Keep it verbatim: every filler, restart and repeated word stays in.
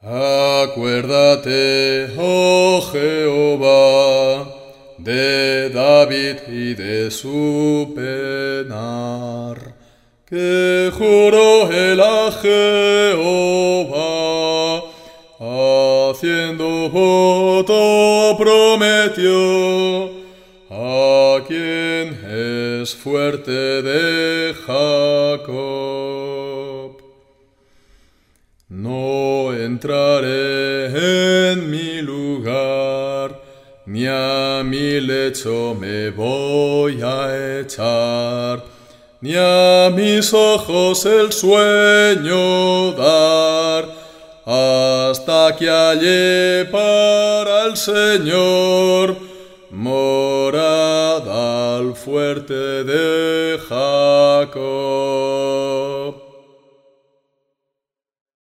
Acuérdate, oh Jehová, de David y de su penar, que juró él a Jehová, haciendo voto prometió, a quien es fuerte de Jacob. No entraré en mi lugar, ni a mi lecho me voy a echar, ni a mis ojos el sueño dar, hasta que halle para el Señor morada al fuerte de Jacob.